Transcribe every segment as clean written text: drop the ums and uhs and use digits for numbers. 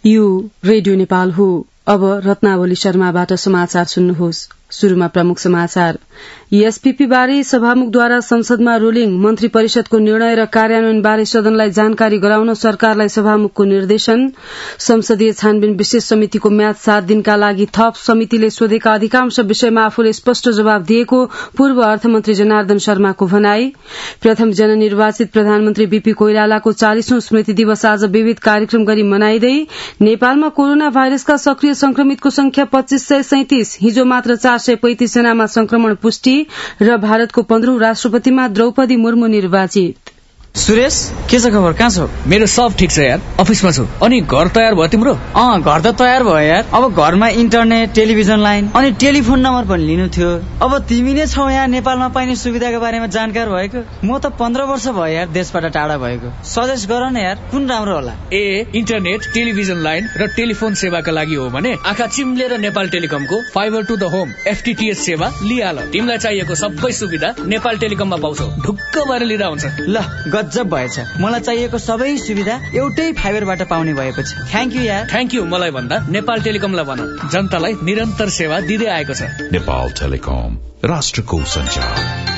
यो रेडियो नेपाल हो। अब रत्नावली शर्माबाट समाचार सुन्नुहोस्। शुरूमा प्रमुख समाचार। एसपीपी बारे सभामुखद्वारा संसदमा रुलिङ, मन्त्री परिषदको निर्णय र कार्यान्वयन बारे सदनलाई जानकारी गराउन सरकारलाई सभामुखको निर्देशन। संसदीय छानबिन विशेष समितिको म्याद 7 दिनका लागि थप। समितिले सोधेका अधिकांश विषयमा आफूले स्पष्ट जवाब दिएको पूर्व अर्थमन्त्री जनार्दन शर्माको भनाई। प्रथम जननिर्वाचित प्रधानमन्त्री बीपी कोइरालाको 40औं स्मृति दिवस आज विविध कार्यक्रम गरी मनाइँदै। नेपालमा कोरोना भाइरसका सक्रिय संक्रमितको संख्या 2537, हिजो मात्र 435 जनामा संक्रमण पुष्टि। र भारतको 15औं राष्ट्रपतिमा द्रौपदी मुर्मू निर्वाचित। सुरेश, के छ खबर? कहाँ छौ? मेरो सब ठिक छ यार, अफिसमा छु। अनि घर तयार भयो तिम्रो? घर त तयार भयो यार। अब घरमा इन्टरनेट, टेलिभिजन लाइन अनि टेलिफोन नम्बर पनि लिनु थियो। अब तिमी नै छौ यहाँ नेपालमा पाइने सुविधाको बारेमा जानकार भएको। म त 15 वर्ष भयो यार देशबाट टाढा भएको। सजेस्ट गर न यार, कुन राम्रो होला? इन्टरनेट, टेलिभिजन लाइन र टेलिफोन सेवाका लागि हो भने आँखा चिम्लेर नेपाल टेलिकमको fibre to the home FTTH सेवा लिहाल। तिमीलाई चाहिएको सबै सुविधा नेपाल टेलिकममा पाउँछौ। ढुक्क भएर लिँदा हुन्छ। ल गजब भएछ। मलाई चाहिएको सबै सुविधा एउटै फाइबरबाट पाउने भएपछि थ्याङ्क यू यार। थ्याङ्क यू मलाई भन्दा नेपाल टेलिकमलाई भन। जनतालाई निरन्तर सेवा दिँदै आएको छ। नेपाल टेलिकम, राष्ट्रको सञ्चार।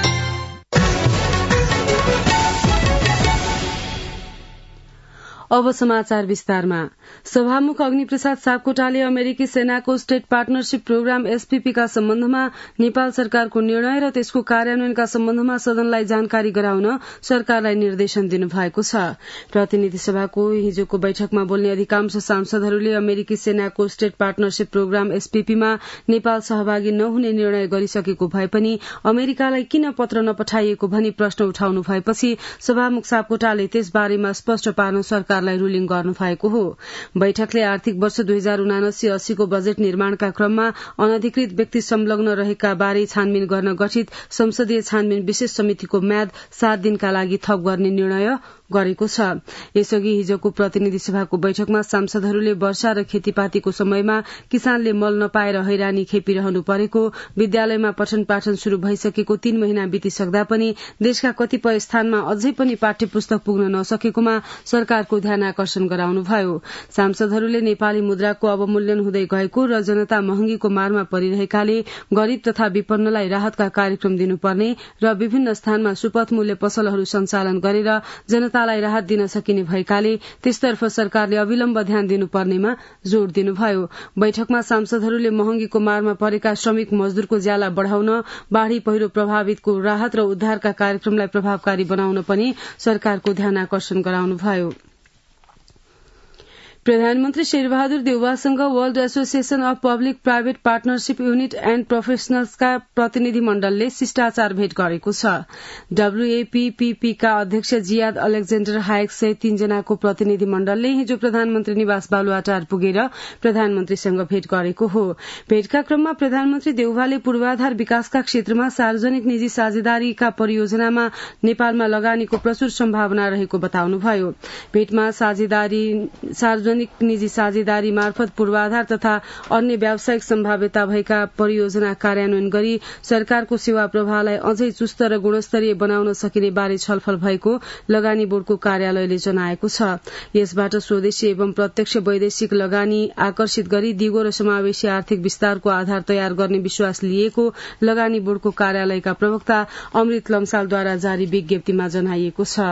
अब समाचार विस्तारमा। सभामुख अग्निप्रसाद सापकोटाले अमेरिकी सेनाको स्टेट पार्टनरशिप प्रोग्राम SPP का सम्बन्धमा नेपाल सरकारको निर्णय र त्यसको कार्यान्वयनका सम्बन्धमा सदनलाई जानकारी गराउन सरकारलाई निर्देशन दिनुभएको छ। प्रतिनिधि सभाको हिजोको बैठकमा बोल्ने अधिकांश सांसदहरूले अमेरिकी सेनाको स्टेट पार्टनरशिप प्रोग्राम SPP मा नेपाल सहभागी नहुने निर्णय गरिसकेको भए पनि अमेरिकालाई किन पत्र नपठाइएको भनी प्रश्न उठाउनु भएपछि सभामुख सापकोटाले त्यसबारेमा स्पष्ट पार्न सरकारलाई रुलिङ गर्नु भएको हो। बैठकले आर्थिक वर्ष 2079-80 को बजेट निर्माणका क्रममा अनधिकृत व्यक्ति संलग्न रहेका बारे छानबिन गर्न गठित संसदीय छानबिन विशेष समितिको म्याद 7 दिनका लागि थप गर्ने निर्णय गरेको छ। यसअघि हिजोको प्रतिनिधि सभाको बैठकमा सांसदहरूले वर्षा र खेतीपातीको समयमा किसानले मल नपाएर हैरानी खेपिरहनु परेको, विद्यालयमा पठन पाठन शुरू भइसकेको 3 महिना बितिसक्दा पनि देशका कतिपय स्थानमा अझै पनि पाठ्य पुस्तक पुग्न नसकेकोमा सरकारको ध्यान आकर्षण गराउनुभयो। सांसदहरूले नेपाली मुद्राको अवमूल्यन हुँदै गएको र जनता महँगीको मारमा परिरहेकाले गरीब तथा विपन्नलाई राहतका कार्यक्रम दिनुपर्ने र विभिन्न स्थानमा सुपथ मूल्य पसलहरू सञ्चालन गरेर जनतालाई राहत दिन सकिने भएकाले त्यसतर्फ सरकारले अविलम्ब ध्यान दिनुपर्नेमा जोड़ दिनुभयो। बैठकमा सांसदहरूले महँगीको मारमा परेका श्रमिक मजदूरको ज्याला बढ़ाउन, बाढ़ी पहिरो प्रभावितको राहत र उद्धारका कार्यक्रमलाई प्रभावकारी बनाउन पनि सरकारको ध्यान आकर्षण गराउनुभयो। प्रधानमन्त्री शेरबहादुर देउवासँग world association of public private partnership unit and प्रोफेशनल्सका प्रतिनिधि मण्डलले शिष्टाचार भेट गरेको छ। WAPPP का अध्यक्ष जियाद अलेक्जेन्डर हायक सहित 3 जनाको प्रतिनिधि मण्डलले हिजो प्रधानमन्त्री निवास बालुवाटार पुगेर प्रधानमन्त्रीसँग भेट गरेको हो। भेटका क्रममा प्रधानमन्त्री देउवाले पूर्वाधार विकासका क्षेत्रमा सार्वजनिक निजी साझेदारीका परियोजनामा नेपालमा लगानीको प्रचुर सम्भावना रहेको बताउनुभयो। भेटमा सार्वजनिक निजी साझेदारी मार्फत पूर्वाधार तथा अन्य व्यावसायिक सम्भाव्यता भएका परियोजना कार्यान्वयन गरी सरकारको सेवा प्रवाहलाई अझै चुस्त र गुणस्तरीय बनाउन सकिने बारे छलफल भएको लगानी बोर्डको कार्यालयले जनाएको छ। यसबाट स्वदेशी एवं प्रत्यक्ष वैदेशिक लगानी आकर्षित गरी दिगो र समावेशी आर्थिक विस्तारको आधार तयार गर्ने विश्वास लिएको लगानी बोर्डको कार्यालयका प्रवक्ता अमृत लम्सालद्वारा जारी विज्ञप्तिमा जनाइएको छ।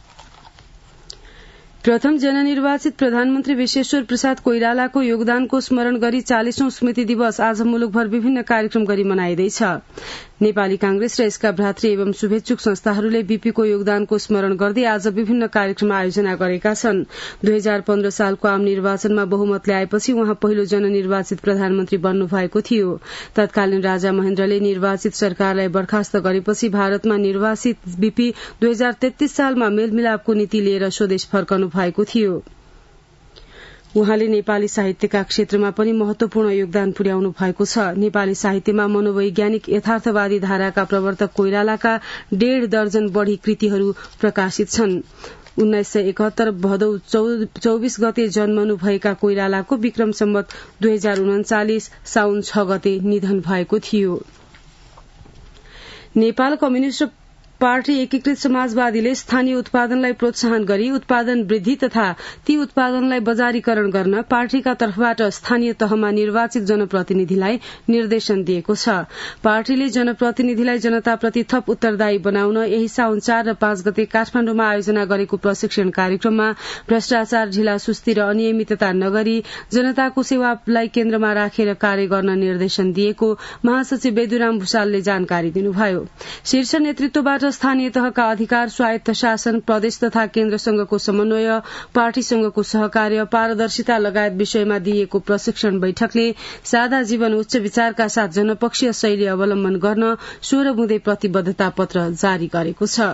प्रथम जननिर्वाचित प्रधानमन्त्री विश्वेश्वर प्रसाद कोइरालाको योगदानको स्मरण गरी 40औं स्मृति दिवस आज मुलुकभर विभिन्न कार्यक्रम गरी मनाइँदैछ। नेपाली कांग्रेस र यसका भ्रातृ एवं शुभेच्छुक संस्थाहरूले बीपीको योगदानको स्मरण गर्दै आज विभिन्न कार्यक्रम आयोजना गरेका छन्। 2015 सालको आम निर्वाचनमा बहुमत ल्याएपछि उहाँ पहिलो जननिर्वाचित प्रधानमन्त्री बन्नु भएको थियो। तत्कालीन राजा महेन्द्रले निर्वाचित सरकारलाई बर्खास्त गरेपछि भारतमा निर्वाचित बीपी 2033 सालमा मेलमिलापको नीति लिएर स्वदेश फर्कनु भएको थियो। उहाँले नेपाली साहित्यका क्षेत्रमा पनि महत्वपूर्ण योगदान पुर्याउनु भएको छ। नेपाली साहित्यमा मनोवैज्ञानिक यथार्थवादी धाराका प्रवर्तक कोइरालाका 1.5 दर्जन बढ़ी कृतिहरू प्रकाशित छन्। 1971 भदौ 24 गते जन्मनु भएका कोइरालाको विक्रम सम्वत 2039 साउन 6 गते निधन भएको थियो। नेपाल कम्युनिष्ट पार्टी एकीकृत समाजवादीले स्थानीय उत्पादनलाई प्रोत्साहन गरी उत्पादन वृद्धि तथा ती उत्पादनलाई बजारीकरण गर्न पार्टीका तर्फबाट स्थानीय तहमा निर्वाचित जनप्रतिनिधिलाई निर्देशन दिएको छ। पार्टीले जनप्रतिनिधिलाई जनताप्रति थप उत्तरदायी बनाउन यही साउन 4 र 5 गते काठमाडौँमा आयोजना गरेको प्रशिक्षण कार्यक्रममा भ्रष्टाचार, ढिलासुस्ती र अनियमितता नगरी जनताको सेवालाई केन्द्रमा राखेर कार्य गर्न निर्देशन दिएको महासचिव बेदुराम भूषालले जानकारी दिनुभयो। शीर्ष नेतृत्वबाट स्थानीय तहका अधिकार, स्वायत्त शासन, प्रदेश तथा केन्द्रसँगको समन्वय, पार्टीसँगको सहकार्य, पारदर्शिता लगायत विषयमा दिइएको प्रशिक्षण बैठकले सादा जीवन, उच्च विचारका साथ जनपक्षीय शैली अवलम्बन गर्न 16 बुँदे प्रतिबद्धता पत्र जारी गरेको छ।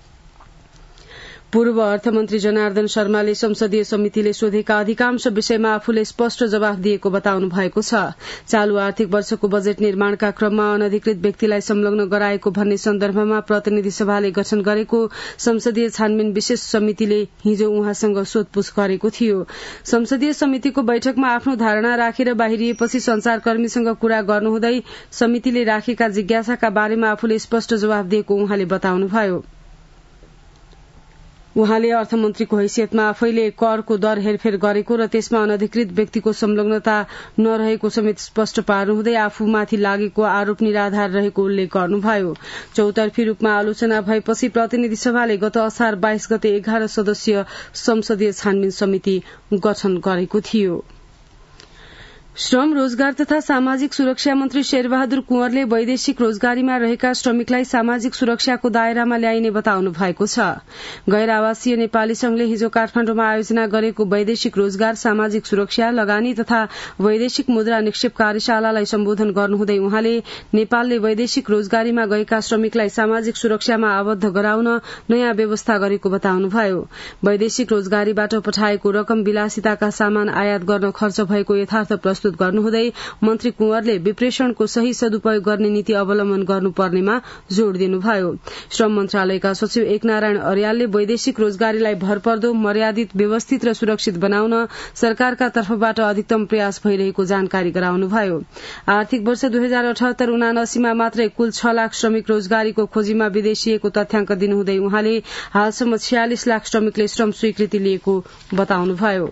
पूर्व अर्थमन्त्री जनार्दन शर्माले संसदीय समितिले सोधेका अधिकांश विषयमा आफूले स्पष्ट जवाफ दिएको बताउनु भएको छ। चालू आर्थिक वर्षको बजेट निर्माणका क्रममा अनधिकृत व्यक्तिलाई संलग्न गराएको भन्ने सन्दर्भमा प्रतिनिधि सभाले गठन गरेको संसदीय छानबिन विशेष समितिले हिजो उहाँसँग सोधपूछ गरेको थियो। संसदीय समितिको बैठकमा आफ्नो धारणा राखेर बाहिरिएपछि संचारकर्मीसँग कुरा गर्नुहुँदै समितिले राखेका जिज्ञासाका बारेमा आफूले स्पष्ट जवाफ दिएको उहाँले बताउनुभयो। उहाँले अर्थमन्त्रीको हैसियतमा आफैले करको दर हेरफेर गरेको र त्यसमा अनधिकृत व्यक्तिको संलग्नता नरहेको समेत स्पष्ट पार्नुहुँदै आफूमाथि लागेको आरोप निराधार रहेको उल्लेख गर्नुभयो। चौतर्फी रूपमा आलोचना भएपछि प्रतिनिधि सभाले गत असार 22 गते 11 सदस्यीय संसदीय छानबिन समिति गठन गरेको थियो। श्रम, रोजगार तथा सामाजिक सुरक्षा मन्त्री शेरबहादुर कुँवरले वैदेशिक रोजगारीमा रहेका श्रमिकलाई सामाजिक सुरक्षाको दायरामा ल्याइने बताउनु भएको छ। गैर आवासीय नेपाली संघले हिजो काठमाडौँमा आयोजना गरेको वैदेशिक रोजगार, सामाजिक सुरक्षा, लगानी तथा वैदेशिक मुद्रा निक्षेप कार्यशालालाई सम्बोधन गर्नुहुँदै उहाँले नेपालले वैदेशिक रोजगारीमा गएका श्रमिकलाई सामाजिक सुरक्षामा आबद्ध गराउन नयाँ व्यवस्था गरेको बताउनुभयो। वैदेशिक रोजगारीबाट पठाएको रकम विलासिताका सामान आयात गर्न खर्च भएको यथार्थ प्रस्तुत गर्नुहुँदै मन्त्री कुँवरले विप्रेषणको सही सदुपयोग गर्ने नीति अवलम्बन गर्नुपर्नेमा जोड़ दिनुभयो। श्रम मन्त्रालयका सचिव एकनारायण अर्यालले वैदेशिक रोजगारीलाई भरपर्दो, मर्यादित, व्यवस्थित र सुरक्षित बनाउन सरकारका तर्फबाट अधिकतम प्रयास भइरहेको जानकारी गराउनुभयो। आर्थिक वर्ष 2078-79 मा मात्रै कुल 6 लाख श्रमिक रोजगारीको खोजीमा विदेशिएको तथ्याङ्क दिनुहुँदै उहाँले हालसम्म 46 लाख श्रमिकले श्रम स्वीकृति लिएको बताउनुभयो।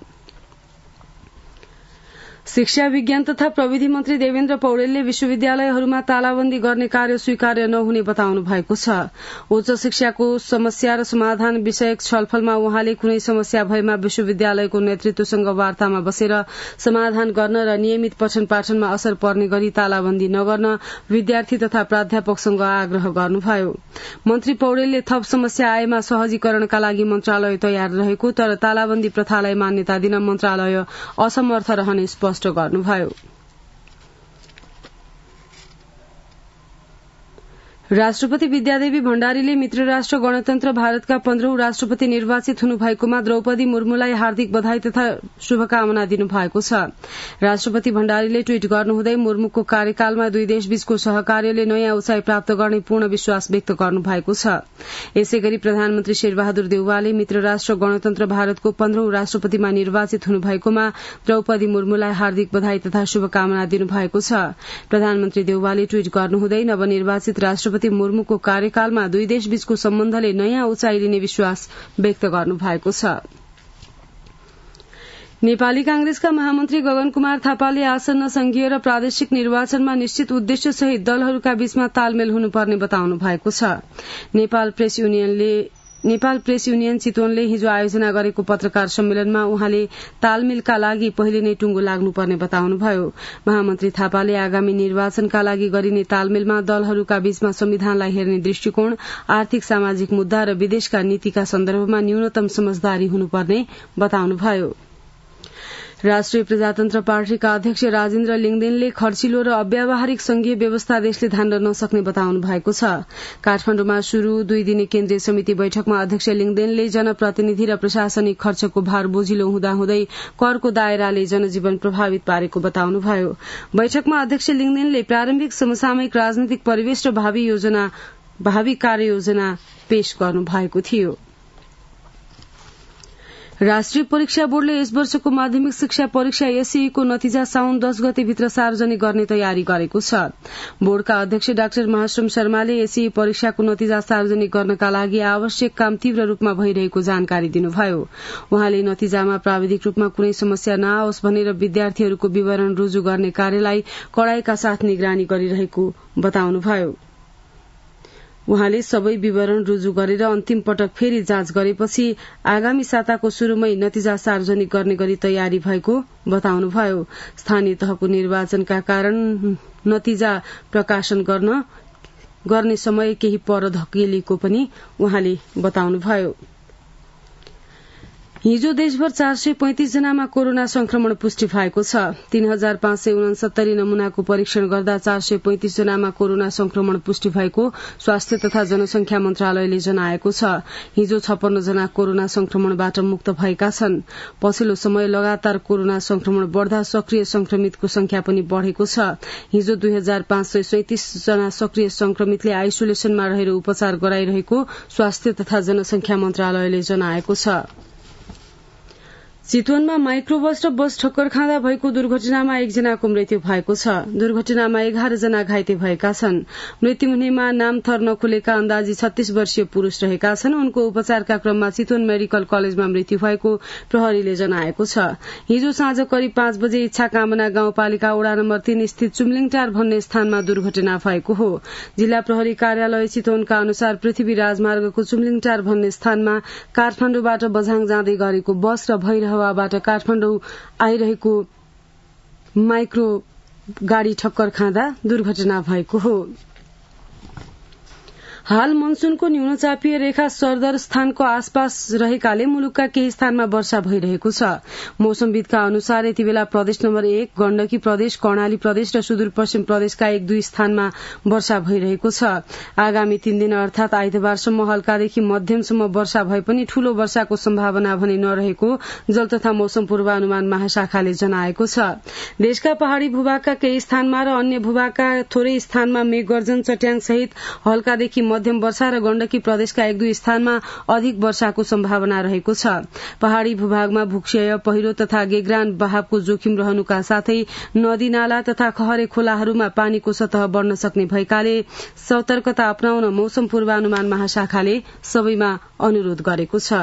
शिक्षा, विज्ञान तथा प्रविधि मन्त्री देवेन्द्र पौडेलले विश्वविद्यालयहरूमा तालाबन्दी गर्ने कार्य स्वीकार्य नहुने बताउनु भएको छ। उच्च शिक्षाको समस्या र समाधान विषयक छलफलमा उहाँले कुनै समस्या भएमा विश्वविद्यालयको नेतृत्वसँग वार्तामा बसेर समाधान गर्न र नियमित पठन पाठनमा असर पर्ने गरी तालाबन्दी नगर्न विद्यार्थी तथा प्राध्यापकसँग आग्रह गर्नुभयो। मन्त्री पौडेलले थप समस्या आएमा सहजीकरणका लागि मन्त्रालय तयार रहेको तर तालाबन्दी प्रथालाई मान्यता दिन मन्त्रालय असमर्थ रहने स्पष्ट गर्नुभयो। राष्ट्रपति विद्यादेवी भण्डारीले मित्र राष्ट्र गणतन्त्र भारतका 15औं राष्ट्रपति निर्वाचित हुनुभएकोमा द्रौपदी मुर्मुलाई हार्दिक बधाई तथा शुभकामना दिनुभएको छ। राष्ट्रपति भण्डारीले ट्वीट गर्नुहुँदै मुर्मुको कार्यकालमा दुई देशबीचको सहकार्यले नयाँ उचाइ प्राप्त गर्ने पूर्ण विश्वास व्यक्त गर्नुभएको छ। यसैगरी प्रधानमन्त्री शेरबहादुर देउवाले मित्र राष्ट्र गणतन्त्र भारतको 15औं राष्ट्रपतिमा निर्वाचित हुनुभएकोमा द्रौपदी मुर्मुलाई हार्दिक बधाई तथा शुभकामना दिनुभएको छ। प्रधानमन्त्री देउवाले ट्वीट गर्नुहुँदै नवनिर्वाचित राष्ट्रपति मुर्मुको कार्यकालमा दुई देशबीचको सम्बन्धले नयाँ उचाइ लिने विश्वास व्यक्त गर्नुभएको छ। नेपाली कांग्रेसका महामन्त्री गगन कुमार थापाले आसन्न संघीय र प्रादेशिक निर्वाचनमा निश्चित उद्देश्य सहित दलहरूका बीचमा तालमेल हुनुपर्ने बताउनु भएको छ। नेपाल प्रेस युनियन चितवनले हिजो आयोजना गरेको पत्रकार सम्मेलनमा उहाँले तालमेलका लागि पहिले नै टुंगो लाग्नुपर्ने बताउनुभयो। महामन्त्री थापाले आगामी निर्वाचनका लागि गरिने तालमेलमा दलहरूका बीचमा संविधानलाई हेर्ने दृष्टिकोण, आर्थिक सामाजिक मुद्दा र विदेशका नीतिका सन्दर्भमा न्यूनतम समझदारी हुनुपर्ने बताउनुभयो। राष्ट्रिय प्रजातन्त्र पार्टीका अध्यक्ष राजेन्द्र लिङदेनले खर्चिलो र अव्यावहारिक संघीय व्यवस्था देशले धान्न नसक्ने बताउनु भएको छ। काठमाडौँमा शुरू 2 दिने केन्द्रीय समिति बैठकमा अध्यक्ष लिङदेनले जनप्रतिनिधि र प्रशासनिक खर्चको भार बोझिलो हुँदाहुँदै करको दायराले जनजीवन प्रभावित पारेको बताउनुभयो। बैठकमा अध्यक्ष लिङदेनले प्रारम्भिक समसामयिक राजनैतिक परिवेश र भावी कार्ययोजना पेश गर्नु भएको थियो। राष्ट्रिय परीक्षा बोर्डले यस वर्षको माध्यमिक शिक्षा परीक्षा एसईई को नतिजा साउन 10 गते भित्र सार्वजनिक गर्ने तयारी गरेको छ। बोर्डका अध्यक्ष डाक्टर महाश्रम शर्माले एसईई परीक्षाको नतिजा सार्वजनिक गर्नका लागि आवश्यक काम तीव्र रूपमा भइरहेको जानकारी दिनुभयो। उहाँले नतिजामा प्राविधिक रूपमा कुनै समस्या नआओस् भनेर विद्यार्थीहरूको विवरण रुजु गर्ने कार्यलाई कडाईका साथ निगरानी गरिरहेको बताउनुभयो। उहाँले सबै विवरण रुजु गरेर अन्तिम पटक फेरि जाँच गरेपछि आगामी साताको शुरूमै नतिजा सार्वजनिक गर्ने गरी तयारी भएको बताउनुभयो। स्थानीय तहको निर्वाचनका कारण नतिजा प्रकाशन गर्ने समय केही पर धकेलिएको पनि उहाँले बताउनुभयो। हिजो देशभर 435 जनामा कोरोना संक्रमण पुष्टि भएको छ। 3569 नमूनाको परीक्षण गर्दा 435 जनामा कोरोना संक्रमण पुष्टि भएको स्वास्थ्य तथा जनसंख्या मन्त्रालयले जनाएको छ। हिजो 56 जना कोरोना संक्रमणबाट मुक्त भएका छन्। पछिल्लो समय लगातार कोरोना संक्रमण बढ़दा सक्रिय संक्रमितको संख्या पनि बढ़ेको छ। हिजो 2537 जना सक्रिय संक्रमितले आइसोलेसनमा रहेर उपचार गराइरहेको स्वास्थ्य तथा जनसंख्या मन्त्रालयले जनाएको छ। चितवनमा माइक्रोबस र बस ठक्कर खाँदा भएको दुर्घटनामा एकजनाको मृत्यु भएको छ। दुर्घटनामा 11 जना घाइते भएका छन्। मृत्यु हुनेमा नाम थर नखुलेका अन्दाजी 36 वर्षीय पुरूष रहेका छन्। उनको उपचारका क्रममा चितवन मेडिकल कलेजमा मृत्यु भएको प्रहरीले जनाएको छ। हिजो साँझ करिब 5 बजे इच्छा कामना गाउँपालिका वडा नम्बर 3 स्थित चुम्लिङटार भन्ने स्थानमा दुर्घटना भएको हो। जिल्ला प्रहरी कार्यालय चितवनका अनुसार पृथ्वी राजमार्गको चुम्लिङटार भन्ने स्थानमा काठमाडौँबाट बझाङ जाँदै गरेको बस र भैरहवाबाट काठमाडौँ आइरहेको माइक्रो गाड़ी ठक्कर खाँदा दुर्घटना भएको हो। हाल मनसूनको न्यूनचापीय रेखा सरदर स्थानको आसपास रहेकाले मुलुकका केही स्थानमा वर्षा भइरहेको छ। मौसमविदका अनुसार यति बेला प्रदेश नम्बर 1 गण्डकी प्रदेश, कर्णाली प्रदेश र सुदूरपश्चिम प्रदेशका 1-2 स्थानमा वर्षा भइरहेको छ। आगामी 3 दिन अर्थात आइतबारसम्म हल्कादेखि मध्यमसम्म वर्षा भए पनि ठूलो वर्षाको सम्भावना भने नरहेको जल तथा मौसम पूर्वानुमान महाशाखाले जनाएको छ। देशका पहाड़ी भूभागका केही स्थानमा र अन्य भूभागका थोरै स्थानमा मेघगर्जन, चट्याङ सहित हल्कादेखि मध्यम वर्षा र गण्डकी प्रदेशका 1-2 स्थानमा अधिक वर्षाको सम्भावना रहेको छ। पहाड़ी भूभागमा भूक्षय, पहिरो तथा गेग्रान बहावको जोखिम रहनुका साथै नदी नाला तथा खहरे खोलाहरूमा पानीको सतह बढ़न सक्ने भएकाले सतर्कता अपनाउन मौसम पूर्वानुमान महाशाखाले सबैमा अनुरोध गरेको छ।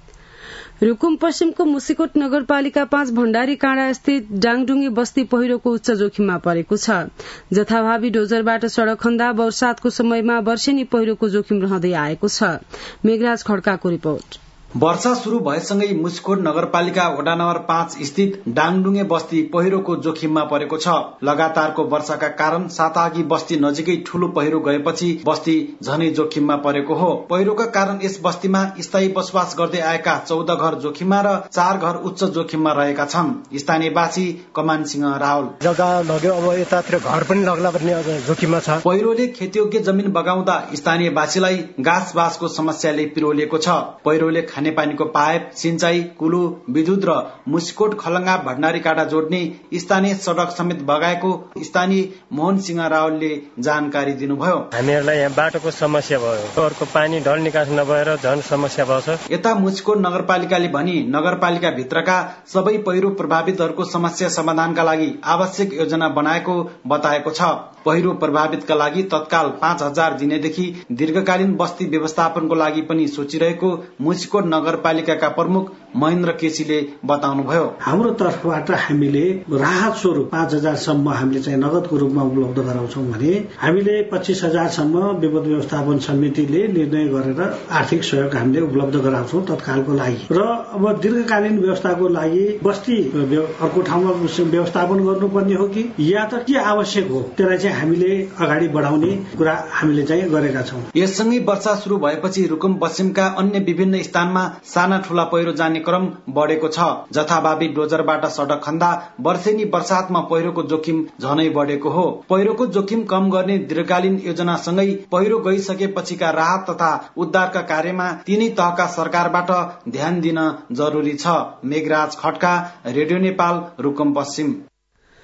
रुकुम पश्चिमको मुसिकोट नगरपालिका 5 भण्डारी काँडा स्थित डाङडुङ्गे बस्ती पहिरोको उच्च जोखिममा परेको छ। जथाभावी डोजरबाट सड़क खन्दा वर्षातको समयमा वर्षेनी पहिरोको जोखिम रहँदै आएको छ। मेघराज खड्काको रिपोर्ट। वर्षा शुरू भएसँगै मुसिकोट नगरपालिका वडा नम्बर 5 स्थित डाङडुङ्गे बस्ती पहिरोको जोखिममा परेको छ। लगातारको वर्षाका कारण साताअघि बस्ती नजिकै ठूलो पहिरो गएपछि बस्ती झनै जोखिममा परेको हो। पहिरोका कारण यस बस्तीमा स्थायी बसोबास गर्दै आएका 14 घर जोखिममा र 4 घर उच्च जोखिममा रहेका छन्। स्थानीयवासी कमान सिंह राहुल जग्गा लग्यो, अब यतातिर घर पनि लग्ला भन्ने जोखिममा छ। पहिरोले खेतीयोग्य जमिन बगाउँदा स्थानीयवासीलाई गाँस बाँसको समस्याले पिरोलिएको छ। पहिरोले खानेपानीको पाइप, सिंचाई, कुलो, विद्युत र मुसिकोट खलंगा भण्डारी काँडा जोड्ने स्थानीय सड़क समेत बगाएको स्थानीय मोहन सिंह रावलले जानकारी दिनुभयो। हामीहरूलाई यहाँ बाटोको समस्या भयो, घरको पानी ढल निकास नभएर झन समस्या भएछ। यता मुसिकोट नगरपालिकाले भनी नगरपालिका भित्रका सबै पहिरो प्रभावितहरूको समस्या समाधानका लागि आवश्यक योजना बनाएको बताएको छ। पहिरो प्रभावितका लागि तत्काल 5,000 दिनेदेखि दीर्घकालीन बस्ती व्यवस्थापनको लागि पनि सोचिरहेको मुसिकोट नगरपालिकाका प्रमुख महेन्द्र केसीले बताउनुभयो। हाम्रो तर्फबाट हामीले राहत स्वरूप 5,000 सम्म हामीले चाहिँ नगदको रूपमा उपलब्ध गराउँछौं भने हामीले 25,000 सम्म विपद व्यवस्थापन समितिले निर्णय गरेर आर्थिक सहयोग हामीले उपलब्ध गराउँछौं तत्कालको लागि। र अब दीर्घकालीन व्यवस्थाको लागि बस्ती अर्को ठाउँमा व्यवस्थापन गर्नुपर्ने हो कि या त के आवश्यक हो त्यसलाई चाहिँ हामीले अगाडि बढाउने कुरा हामीले चाहिँ गरेका छौं। यससँगै वर्षा शुरू भएपछि रुकुम पश्चिमका अन्य विभिन्न स्थानमा साना ठूला पहिरो जाने क्रम बढ़ेको छ। जथाभावी डोजरबाट सड़क खन्दा वर्षेनी वर्षातमा पहिरोको जोखिम झनै बढ़ेको हो। पहिरोको जोखिम कम गर्ने दीर्घकालीन योजनासँगै पहिरो गइसकेपछिका राहत तथा उद्धारका कार्यमा तीनै तहका सरकारबाट ध्यान दिन जरुरी छ। मेघराज खड्का, रेडियो नेपाल, रुकुम पश्चिम।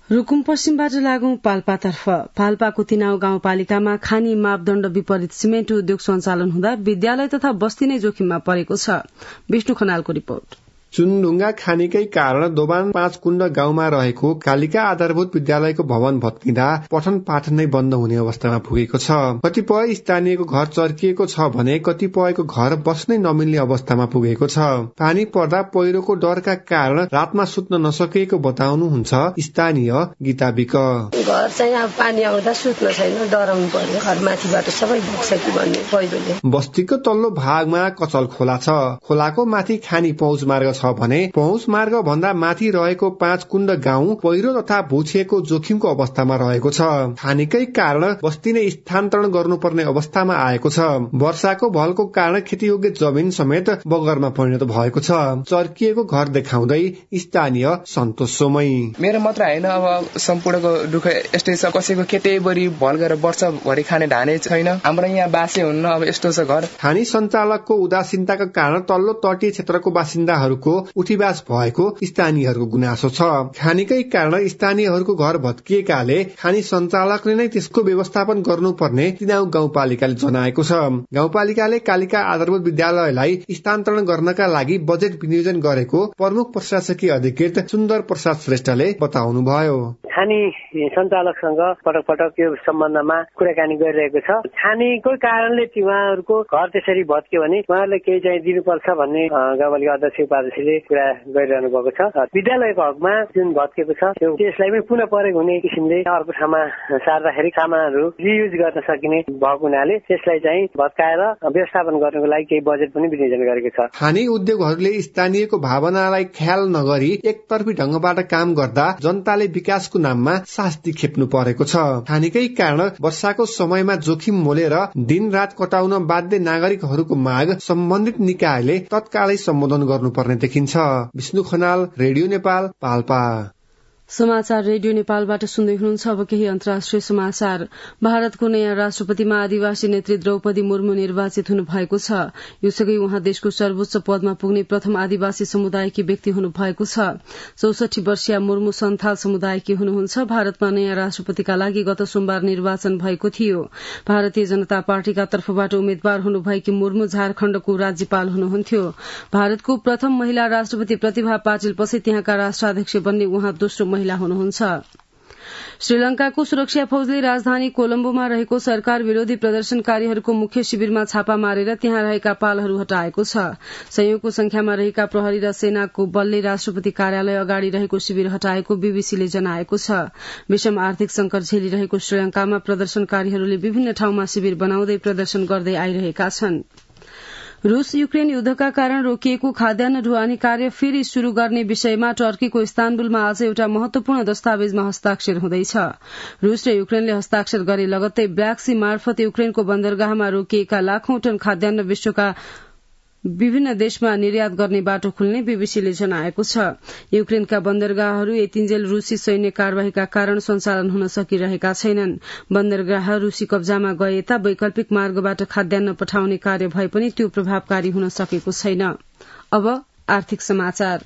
रुकुम पश्चिमबाट लागौं पाल्पातर्फ। पाल्पाको तिनाउ गाउँपालिकामा खानी मापदण्ड विपरीत सिमेन्ट उद्योग सञ्चालन हुँदा विद्यालय तथा बस्ती नै जोखिममा परेको छ। विष्णु खनालको रिपोर्ट। चुनढुङ्गा खानीकै कारण दोबान 5 कुण्ड गाउँमा रहेको कालिका आधारभूत विद्यालयको भवन भत्किँदा पठन पाठन नै बन्द हुने अवस्थामा पुगेको छ। कतिपय स्थानीयको घर चर्किएको छ भने कतिपयको घर बस्नै नमिल्ने अवस्थामा पुगेको छ। पानी पर्दा पहिरोको डरका कारण रातमा सुत्न नसकेको बताउनुहुन्छ स्थानीय गीता विक। घर चाहिँ अब पानी आउँदा सुत्न छैन, डराउनु पर्यो, घर माथिबाट सबै बग्छ कि भन्ने पहिरोले। बस्तीको तल्लो भागमा कचल खोला छ। खोलाको माथि खानी पहुँच मार्ग छ भने पहुँच मार्ग भन्दा माथि रहेको 5 कुण्ड गाउँ पहिरो तथा भुछिएको जोखिमको अवस्थामा रहेको छ। खानीकै कारण बस्ती नै स्थानान्तरण गर्नुपर्ने अवस्थामा आएको छ। वर्षाको भलको कारण खेतीयोग्य जमिन समेत बगरमा परिणत भएको छ। चर्किएको घर देखाउँदै स्थानीय सन्तोष सोमई। मेरो मात्र हैन, अब सम्पूर्णको दुःख यस्तै छ। कसैको खेतैभरि भल गरेर वर्षभरि खाने धानै छैन। हाम्रो यहाँ बासे हुन्न, अब यस्तो छ घर। खानी सञ्चालकको उदासीनताका कारण तल्लो तटीय क्षेत्रको बासिन्दाहरूको उठीबास भएको स्थानीयहरूको गुनासो छ। खानीकै कारण स्थानीयहरूको घर भत्किएकाले खानी सञ्चालकले नै त्यसको व्यवस्थापन गर्नुपर्ने तिनाउ गाउँपालिकाले जनाएको छ। गाउँपालिकाले कालिका आधारभूत विद्यालयलाई स्थानान्तरण गर्नका लागि बजेट विनियोजन गरेको प्रमुख प्रशासकीय अधिकृत सुन्दर प्रसाद श्रेष्ठले बताउनुभयो। खानी सञ्चालकसँग पटक पटक यो सम्बन्धमा कुराकानी गरिरहेको छ। खानीको कारणले उहाँहरूको घर त्यसरी भत्क्यो भने उहाँहरूले केही चाहिँ दिनुपर्छ भन्ने गाउँपालिका अध्यक्ष उपाध्यक्षले कुरा गरिरहनु भएको छ। विद्यालयको हकमा जुन भत्केको छ त्यसलाई पनि पुनः प्रयोग हुने किसिमले अर्को ठाउँमा सार्दाखेरि सामानहरू रियुज गर्न सकिने भएको हुनाले त्यसलाई चाहिँ भत्काएर व्यवस्थापन गर्नको लागि केही बजेट पनि विनियोजन गरेको छ। खानी उद्योगहरूले स्थानीयको भावनालाई ख्याल नगरी एकतर्फी ढंगबाट काम गर्दा जनताले विकासको नाममा शास्ति खेप्नु परेको छ। खानीकै कारण वर्षाको समयमा जोखिम मोलेर दिन रात कटाउन बाध्य नागरिकहरूको माग सम्बन्धित निकायले तत्कालै सम्बोधन गर्नुपर्ने देखिन्छ। विष्णु खनाल, रेडियो नेपाल, पाल्पा। समाचार रेडियो नेपालबाट सुन्दै हुनुहुन्छ। अब केही अन्तर्राष्ट्रिय समाचार। भारतको नयाँ राष्ट्रपतिमा आदिवासी नेत्री द्रौपदी मुर्मू निर्वाचित हुनु भएको छ। यसअघि उहाँ देशको सर्वोच्च पदमा पुग्ने प्रथम आदिवासी समुदायकी व्यक्ति हुनु भएको छ। 64 वर्षीय मुर्मू सन्थाल समुदायकी हुनुहुन्छ। भारतमा नयाँ राष्ट्रपतिका लागि गत सोमबार निर्वाचन भएको थियो। भारतीय जनता पार्टीका तर्फबाट उम्मेद्वार हुनुभएकी मुर्मू झारखण्डको राज्यपाल हुनुहुन्थ्यो। भारतको प्रथम महिला राष्ट्रपति प्रतिभा पाटिलपछि त्यहाँका राष्ट्राध्यक्ष बन्ने उहाँ दोस्रो महिला हुनुहुन्छ। श्रीलंकाको सुरक्षा फौजले राजधानी कोलम्बोमा रहेको सरकार विरोधी प्रदर्शनकारीहरूको मुख्य शिविरमा छापा मारेर त्यहाँ रहेका पालहरू हटाएको छ। सयौंको संख्यामा रहेका प्रहरी र सेनाको बलले राष्ट्रपति कार्यालय अगाडि रहेको शिविर हटाएको बीबीसीले जनाएको छ। विषम आर्थिक संकट झेलिरहेको श्रीलंकामा प्रदर्शनकारीहरूले विभिन्न ठाउँमा शिविर बनाउँदै प्रदर्शन गर्दै आइरहेका छन्। रूस युक्रेन युद्धका कारण रोकिएको खाद्यान्न ढुवानी कार्य फेरि शुरू गर्ने विषयमा टर्कीको इस्तानबुलमा आज एउटा महत्वपूर्ण दस्तावेजमा हस्ताक्षर हुँदैछ। रूस र युक्रेनले हस्ताक्षर गरे लगत्तै ब्ल्याक सी मार्फत युक्रेनको बन्दरगाहमा रोकिएका लाखौं टन खाद्यान्न विश्वका विभिन्न देशमा निर्यात गर्ने बाटो खुल्ने बीबीसीले जनाएको छ। युक्रेनका बन्दरगाहहरू यतिन्जेल रूसी सैन्य कार्यवाहीका कारण सञ्चालन हुन सकिरहेका छैनन्। बन्दरगाह रूसी कब्जामा गए ता वैकल्पिक मार्गबाट खाद्यान्न पठाउने कार्य भए पनि त्यो प्रभावकारी हुन सकेको छैन। अब आर्थिक समाचार।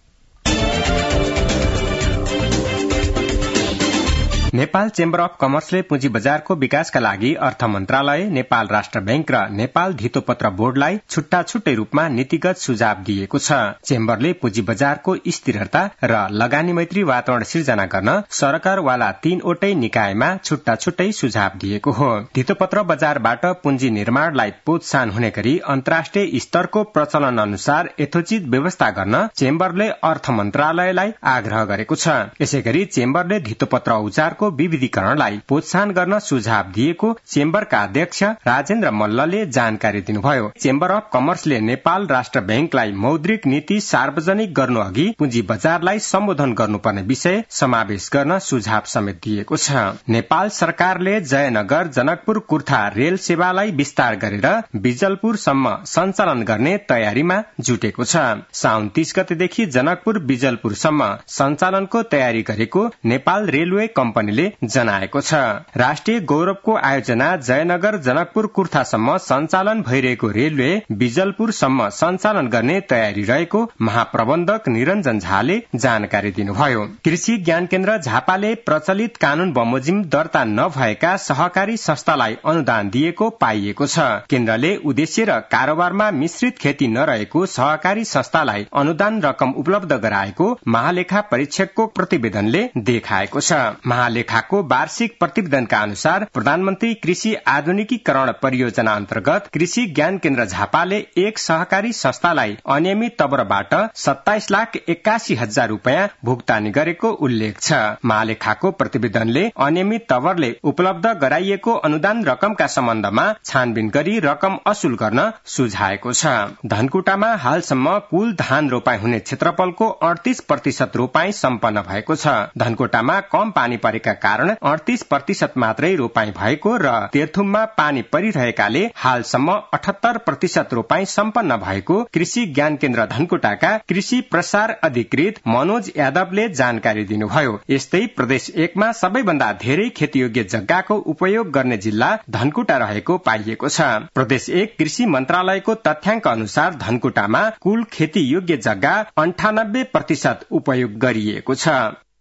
नेपाल चेम्बर अफ कमर्सले पुँजी बजारको विकासका लागि अर्थ मन्त्रालय, नेपाल राष्ट्र बैंक र नेपाल धितोपत्र बोर्डलाई छुट्टा छुट्टै रूपमा नीतिगत सुझाव दिएको छ। चेम्बरले पुँजी बजारको स्थिरता र लगानी मैत्री वातावरण सिर्जना गर्न सरकारवाला 3वटै निकायमा छुट्टा छुट्टै सुझाव दिएको हो। धितोपत्र बजारबाट पुँजी निर्माणलाई प्रोत्साहन हुने गरी अन्तर्राष्ट्रिय स्तरको प्रचलन अनुसार यथोचित व्यवस्था गर्न चेम्बरले अर्थ मन्त्रालयलाई आग्रह गरेको छ। यसैगरी चेम्बरले धितोपत्र औजार विविधीकरणलाई प्रोत्साहन गर्न सुझाव दिएको चेम्बरका अध्यक्ष राजेन्द्र मल्लले जानकारी दिनुभयो। चेम्बर अफ कमर्सले नेपाल राष्ट्र बैंकलाई मौद्रिक नीति सार्वजनिक गर्नु अघि पुँजी बजारलाई सम्बोधन गर्नुपर्ने विषय समावेश गर्न सुझाव समेत दिएको छ। नेपाल सरकारले जयनगर जनकपुर कुर्था रेल सेवालाई विस्तार गरेर बिजलपुरसम्म सञ्चालन गर्ने तयारीमा जुटेको छ। साउन 30 गतेदेखि जनकपुर बिजलपुरसम्म सञ्चालनको तयारी गरेको नेपाल रेलवे कम्पनीले प्रतिवेदनले जनाएको छ। राष्ट्रिय गौरवको आयोजना जयनगर जनकपुर कुर्थासम्म सञ्चालन भइरहेको रेलवे बिजलपुरसम्म सञ्चालन गर्ने तयारी रहेको महाप्रबन्धक निरञ्जन झाले जानकारी दिनुभयो। कृषि ज्ञान केन्द्र झापाले प्रचलित कानून बमोजिम दर्ता नभएका सहकारी संस्थालाई अनुदान दिएको पाइएको छ। केन्द्रले उद्देश्य र कारोबारमा मिश्रित खेती नरहेको सहकारी संस्थालाई अनुदान रकम उपलब्ध गराएको महालेखा परीक्षकको प्रतिवेदनले देखाएको छ। महालेखाको वार्षिक प्रतिवेदनका अनुसार प्रधानमन्त्री कृषि आधुनिकीकरण परियोजना अन्तर्गत कृषि ज्ञान केन्द्र झापाले एक सहकारी संस्थालाई अनियमित तवरबाट 27,81,000 रूपियाँ भुक्तानी गरेको उल्लेख छ। महालेखाको प्रतिवेदनले अनियमित तवरले उपलब्ध गराइएको अनुदान रकमका सम्बन्धमा छानबिन गरी रकम असुल गर्न सुझाएको छ। धनकुटामा हालसम्म कुल धान रोपाई हुने क्षेत्रफलको 38% रोपाई सम्पन्न भएको छ। धनकुटामा कम पानी परेका कारण 38% मात्रै रोपाई भएको र तेर्थुममा पानी परिरहेकाले हालसम्म 78% रोपाई सम्पन्न भएको कृषि ज्ञान केन्द्र धनकुटाका कृषि प्रसार अधिकृत मनोज यादवले जानकारी दिनुभयो। यस्तै प्रदेश 1 मा सबैभन्दा धेरै खेतीयोग्य जग्गाको उपयोग गर्ने जिल्ला धनकुटा रहेको पाइएको छ। प्रदेश 1 कृषि मन्त्रालयको तथ्याङ्क अनुसार धनकुटामा कुल खेती योग्य जग्गा 98% उपयोग गरिएको छ।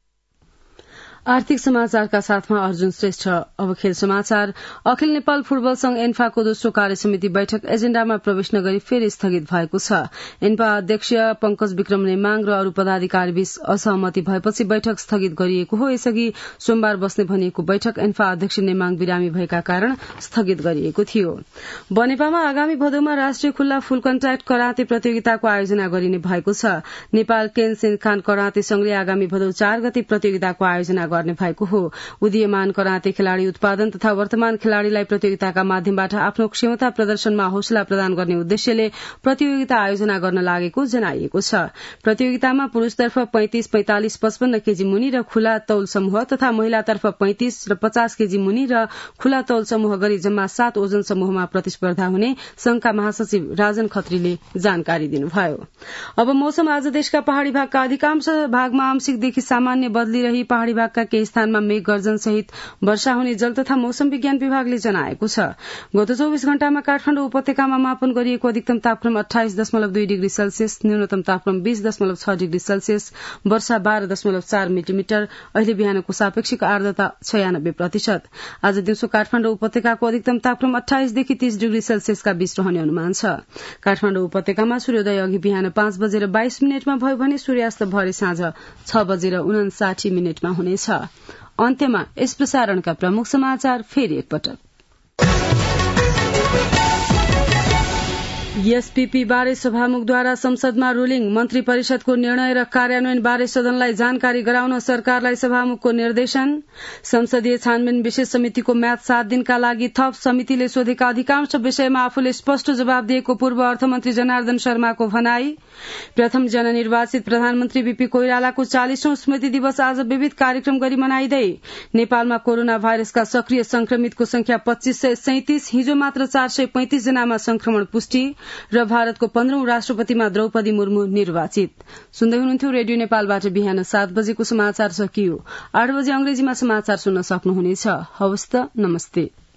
आर्थिक समाचारका साथमा अर्जुन श्रेष्ठ। अब खेल समाचार। अखिल नेपाल फुटबल संघ एन्फाको दोस्रो कार्य समिति बैठक एजेण्डामा प्रवेश नगरी फेरि स्थगित भएको छ। एन्फा अध्यक्ष पंकज विक्रम नेमाङ र अरू पदाधिकारी बीच असहमति भएपछि बैठक स्थगित गरिएको हो। यसअघि सोमबार बस्ने भनिएको बैठक एन्फा अध्यक्ष नेमाङ बिरामी भएका कारण स्थगित गरिएको थियो। बनेपामा आगामी भदौमा राष्ट्रिय खुल्ला फुल कन्ट्याक्ट कराते प्रतियोगिताको आयोजना गरिने भएको छ। नेपाल केन सिनखान कराते संघले आगामी भदौ 4 गते प्रतियोगिताको आयोजना गर्ने भएको हो। उदीयमान कराते खेलाड़ी उत्पादन तथा वर्तमान खेलाड़ीलाई प्रतियोगिताका माध्यमबाट आफ्नो क्षमता प्रदर्शनमा हौसला प्रदान गर्ने उद्देश्यले प्रतियोगिता आयोजना गर्न लागेको जनाइएको छ। प्रतियोगितामा पुरूषतर्फ 35, 45, 55 केजी मुनि र खुला तौल समूह तथा महिलातर्फ 35 र 50 केजी मुनि र खुला तौल समूह गरी जम्मा 7 ओजन समूहमा प्रतिस्पर्धा हुने संघका महासचिव राजन खत्रीले जानकारी दिनुभयो। अब मौसम। आज देशका पहाड़ी भागका अधिकांश भागमा आंशिकदेखि सामान्य बदली रही पहाड़ी भागका केही स्थानमा मेघ गर्जन सहित वर्षा हुने जल तथा मौसम विज्ञान विभागले जनाएको छ। गत 24 घण्टामा काठमाडौँ उपत्यकामा मापन गरिएको अधिकतम तापक्रम 28.2 डिग्री सेल्सियस, न्यूनतम तापक्रम 20.6 डिग्री सेल्सियस, वर्षा 12.4 मिलिमिटर। अहिले बिहानको सापेक्षिक आर्द्रता 96%। आज दिउँसो काठमाडौँ उपत्यकाको अधिकतम तापक्रम 28 देखि 30 डिग्री सेल्सियसका बीच रहने अनुमान छ। काठमाडौँ उपत्यकामा सूर्योदय अघि बिहान 5:22 भयो भने सूर्यास्त भरे साँझ 6:59 हुनेछ। अन्त्यमा यस प्रसारणका प्रमुख समाचार फेरि एकपटक। एसपीपी बारे सभामुखद्वारा संसदमा रुलिङ। मन्त्री परिषदको निर्णय र कार्यान्वयन बारे सदनलाई जानकारी गराउन सरकारलाई सभामुखको निर्देशन। संसदीय छानबिन विशेष समितिको म्याद 7 दिनका लागि थप। समितिले सोधेका अधिकांश विषयमा आफूले स्पष्ट जवाब दिएको पूर्व अर्थमन्त्री जनार्दन शर्माको भनाई। प्रथम जननिर्वाचित प्रधानमन्त्री बीपी कोइरालाको 40औं स्मृति दिवस आज विविध कार्यक्रम गरी मनाइँदै। नेपालमा कोरोना भाइरसका सक्रिय संक्रमितको संख्या 2537। हिजो मात्र 435 जनामा संक्रमण पुष्टि। र भारतको 15औं राष्ट्रपतिमा द्रौपदी मुर्मू निर्वाचित। सुन्दै हुनुहुन्थ्यो रेडियो नेपालबाट बिहान 7 बजेको समाचार सकियो। 8 बजे अंग्रेजीमा समाचार सुन्न सक्नुहुनेछ। हवस् त, नमस्ते।